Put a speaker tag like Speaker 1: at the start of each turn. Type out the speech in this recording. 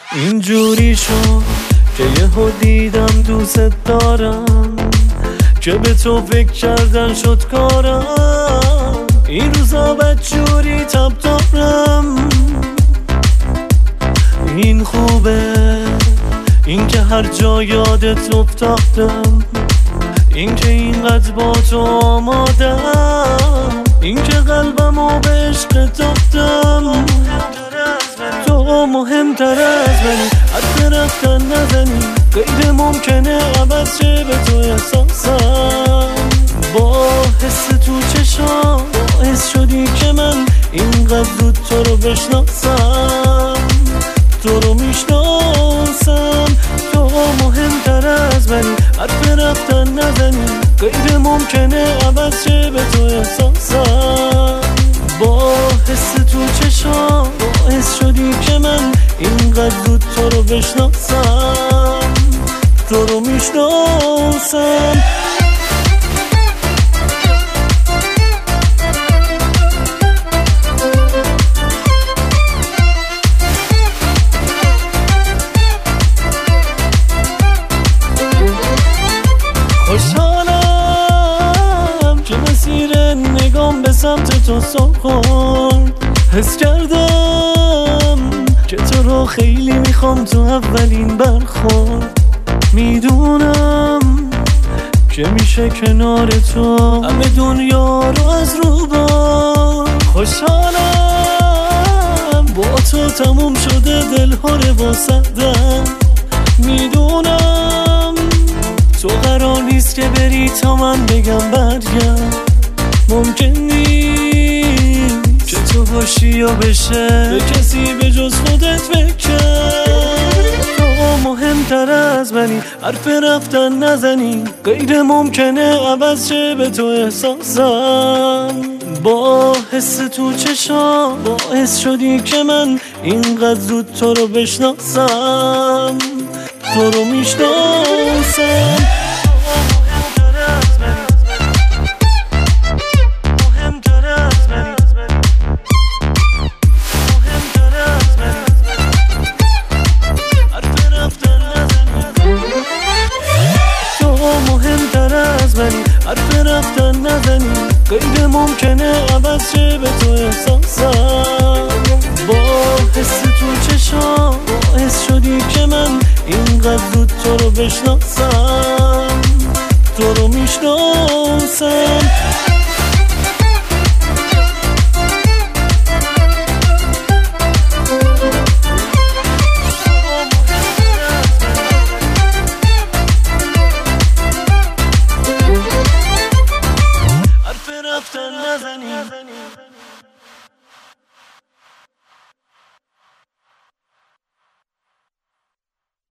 Speaker 1: اینجوری شد که یهو دیدم دوست دارم، که به تو فکر کردن شد کارم. این روزا بدجوری تب دارم، این خوبه این که هر جا یادت افتادم، این که اینقدر با تو آمادم، این که قلبمو به عشق دادم. تو مهمتر از منی، حرف رفتن نزنی، غیر ممکنه عوض شه به تو احساسم. با حس تو چشام باعث شدی که من اینقدر زود تو رو بشناسم، تو رو میشناسم. تو مهمتر از منی، حرف رفتن نزنی، غیر ممکنه عوض شه به تو احساسم. با حس تو چشام باعث شدی که من اینقدر زود تو رو بشناسم، تو رو میشناسم. خوشحالم که مسیر نگام به سمت تو سخورد، حس کردم که تو رو خیلی میخوام تو اولین برخورد. میدونم که میشه کنار تو همه دنیا رو از رو بار. خوشحالم با تو تموم شده دلها رو واسدم. میدونم تو قرار نیست که بری تا من بگم برگرد، ممکن نیست که تو باشی یا بشه به کسی به جز خودت فکر. تو مهمتر از منی، حرف رفتن نزنی، غیر ممکنه عوض شه به تو احساسم. با حس تو چشام باعث شدی که من اینقدر زود تو رو بشناسم، تو رو میشناسم. حرف رفتن نزنی، غیر ممکنه عوض شه به تو احساسم. با حس تو چشام باعث شدی که من اینقدر زود تو رو بشناسم، تو رو میشناسم. رفتن نزنی